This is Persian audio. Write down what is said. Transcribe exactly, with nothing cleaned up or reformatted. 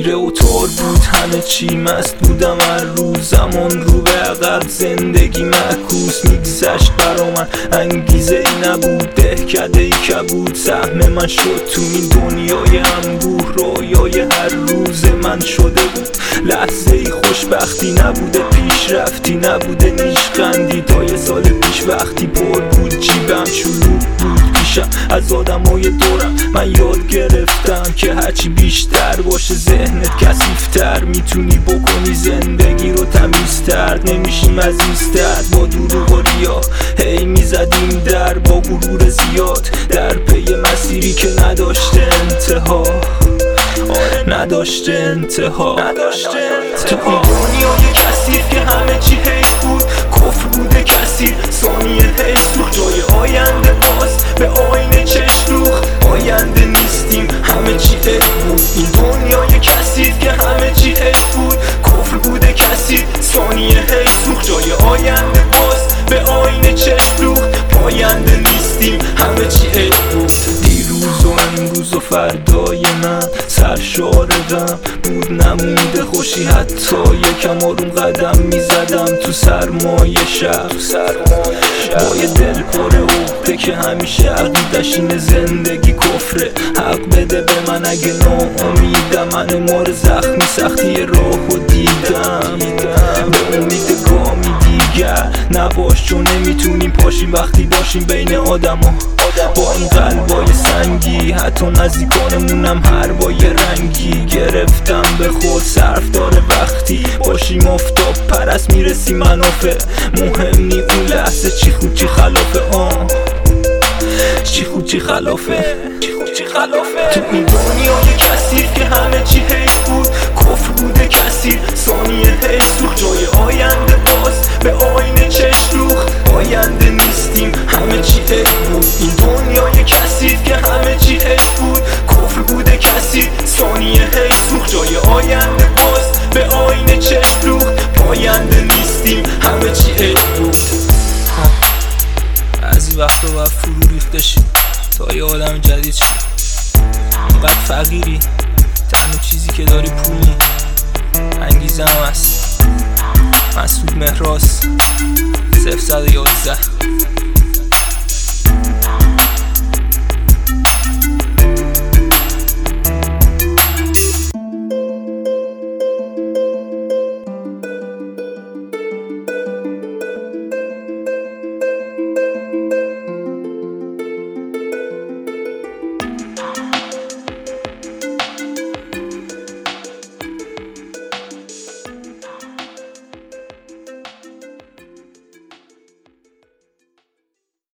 تیره و تار بود همه چی، مست بودم هر روز، زمان رو به عقب، زندگی معکوس میگذشت برا من، انگیزه ای نبود، دهکده ای کبود، سهم من شد تو این دنیای انبوه، رویای هر روز من شده بود لحظه ای خوشبختی، نبوده پیشرفتی، نبوده نیشخندی، تا یه سال پیش وقتی پر بود جیبم شلوغ بود پیشم از آدمای دورم، من یاد گرفتم که هرچی بیشتر باشه ذهنت کثیف‌تر، میتونی بکنی زندگی رو تمیزتر، نمیشیم عزیزتر با دروغ و ریا، هی میزدیم در با غرور زیاد، در پی مسیری که نداشته انتها، نداشته انتها، نداشته انتها. تو این دنیای کثیف که همه چی حیف بود، کفر بوده کثیر، ثانیه حیف سوخت، جای آینده باز به آینه چشم دوخت، آینده نیستیم همه چی حیف بود. این دنیای کثیف که همه چی حیف بود، کفر بوده کثیر، ثانیه حیف سوخت، جای آینده باز به آینه چشم دوخت، پاینده نیستیم همه چی حیف بود. دیروز و امروز و فردای من سرشار غم بود، نمونده خوشی حتی یکم آروم قدم میزدم تو سرمایه شب، با یه دل پر عقده که همیشه عقیدش اینه زندگی کفره، حق بده به من اگه ناامیدم، من مار زخمی سختی راه و دیدم، به امید گامی دیگر نباش چون نمیتونیم پاشیم وقتی باشیم بین آدم ها، با این قلبای سنگی حتی نزدیکانمونم هر با یه رنگی، گرفتم به خود صرف داره وقتی باشیم آفتاب پرست میرسیم منافع، مهم نی اون لحظه چی خوب چی خلافه، آه چی خوب چی خلافه، چی خوب چی خلافه. تو این دنیای کثیف که همه چی حیف بود، کفر بوده کثیر، ثانیه حیف سوخت، جای آینده باز به آینه چشم دوخت، آینده نیستیم همه چی حیف بود. این دنیای کثیف که همه چی حیف بود، کفر بوده کثیر، ثانیه حیف سوخت، جای آینده باز به آینه چشم دوخت، پاینده نیستیم همه چی حیف بود. بعضی وقتا باید فرو ریخته شی تا یه آدم جدید شی، اونقدر فقیری تنها چیزی که داری پولی، انگیزه هم هست. مسعود مهراز صفر صد و یازده